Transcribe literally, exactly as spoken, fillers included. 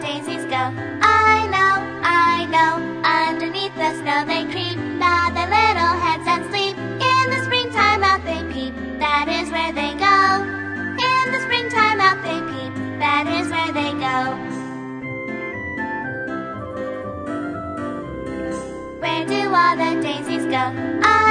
daisies go? I know, I know, underneath the snow they creep, nod their little heads and sleep. In the springtime out they peep, that is where they go. In the springtime out they peep, that is where they go. Where do all the daisies go? I